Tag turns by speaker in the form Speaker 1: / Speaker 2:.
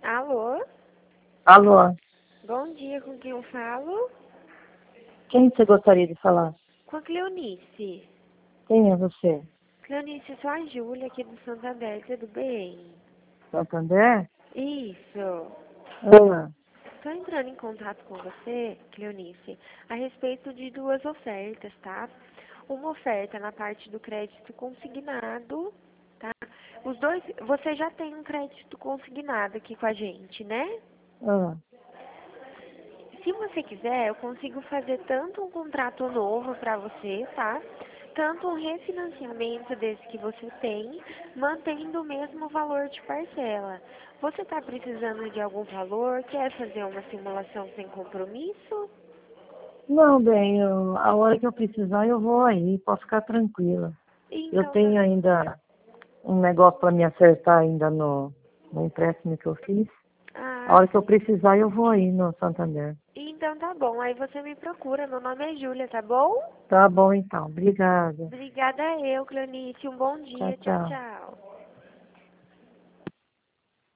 Speaker 1: Alô?
Speaker 2: Alô,
Speaker 1: Bom dia, com quem eu falo?
Speaker 2: quem você gostaria de falar?
Speaker 1: Com a Cleonice.
Speaker 2: Quem é você?
Speaker 1: Cleonice, eu sou a Júlia aqui do Santander, tudo bem?
Speaker 2: Santander?
Speaker 1: Isso.
Speaker 2: Ah,
Speaker 1: Estou entrando em contato com você, Cleonice, a respeito de duas ofertas, tá? Uma oferta na parte do crédito consignado, tá? Os dois, você já tem um crédito consignado aqui com a gente, né?
Speaker 2: ah.
Speaker 1: Se você quiser, eu consigo fazer tanto um contrato novo para você, tá? Tanto um refinanciamento desse que você tem, mantendo o mesmo valor de parcela. Você está precisando de algum valor? Quer fazer uma simulação sem compromisso?
Speaker 2: Não, bem, a hora que eu precisar eu vou aí, posso ficar tranquila. Eu
Speaker 1: Então tá,
Speaker 2: tenho ainda um negócio para me acertar ainda no empréstimo que eu fiz. A
Speaker 1: ah,
Speaker 2: hora que eu
Speaker 1: sim.
Speaker 2: precisar eu vou aí no Santander.
Speaker 1: Então tá bom, aí você me procura, meu nome é Júlia, tá bom?
Speaker 2: Tá bom então, obrigada.
Speaker 1: Obrigada eu, Cleonice, um bom
Speaker 2: Tchau,
Speaker 1: dia, tchau,
Speaker 2: tchau.
Speaker 1: tchau.